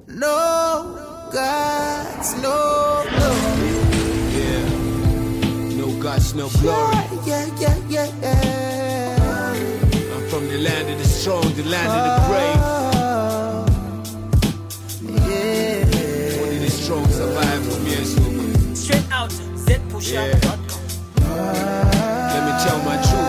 No gods, no glory. Yeah, no gods, no glory. Yeah. I'm from the land of the strong, the land of the brave. Only the strong survive from here, so straight out zpushup.com. let me tell my truth.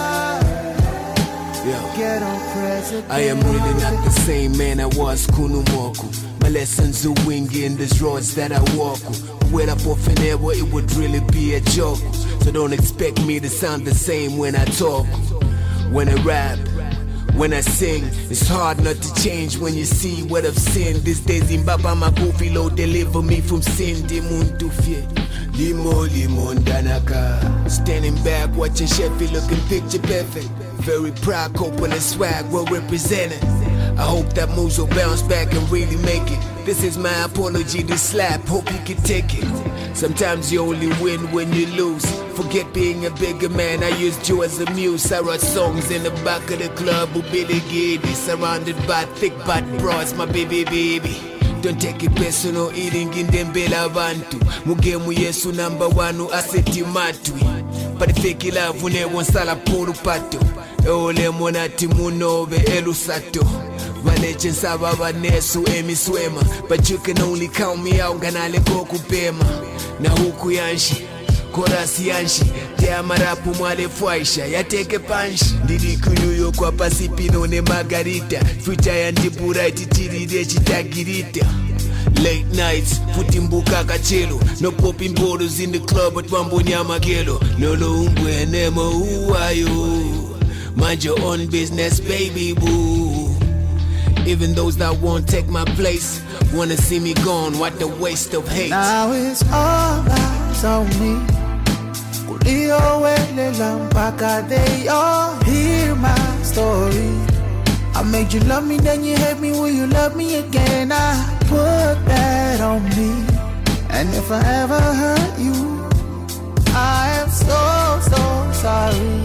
I am really not the same man I was Kunumoku. My lessons are wingy in these roads that I walk. Wait up off an air where it would really be a joke. So don't expect me to sound the same when I talk. When I rap, when I sing, it's hard not to change when you see what I've seen. These days in Baba Makofi Lo deliver me from sin. Limo Danaka. Standing back watching Sheffield looking picture perfect. Very proud, coping and swag, well represented. I hope that moves will bounce back and really make it. This is my apology to Slap, hope you can take it. Sometimes you only win when you lose. Forget being a bigger man, I used you as a muse. I wrote songs in the back of the club with Billy Giddy, surrounded by thick butt bras, my baby. Don't take it personal, eating in them bela bantu. Mugemu yesu number one, aseti matwi. But the fake love when one sala polo pato. Ole monati munove elusato. Valechen sababa nesu emiswema. But you can only count me out, ganale koku pema. Na huku yanshi, korasi yanshi. Te amarapu mwale fwaisha, ya teke panshi. Ndidi kuyuyo kwa pasipino ne margarita. Future yandipura ititiride chitagirita. Late nights, futimbuka kachelo. No popping bottles in the club but wambonya magelo. Lolo umbwe nemo uwayo. Mind your own business, baby boo. Even those that won't take my place wanna see me gone, what a waste of hate. Now it's all eyes on me. Kulio wele lampaka, they all hear my story. I made you love me, then you hate me, will you love me again? I put that on me. And if I ever hurt you, I am so sorry.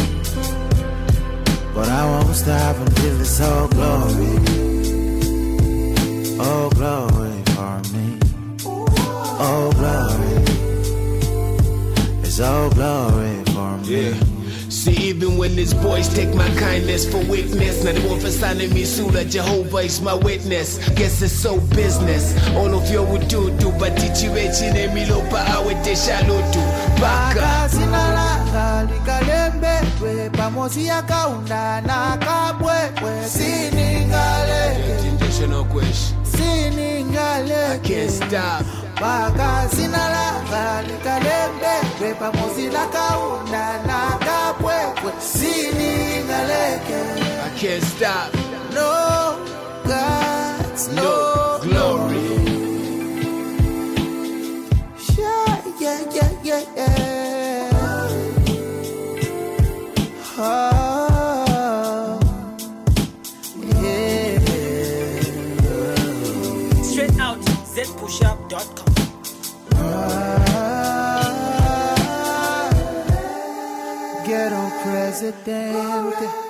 But I won't stop until it's all glory. Oh glory for me. Oh glory. It's all glory for me. Yeah. See, even when these boys take my kindness for weakness, now they won't signing me so that Jehovah is my witness. Guess it's so business. All of you would do, but teach you in a milopa awete shalotu. Baka. Intentional question. I can't stop. I can't stop. No gods, no glory. Yeah. Oh, yeah. Straight out zpushup.com. Ghetto president.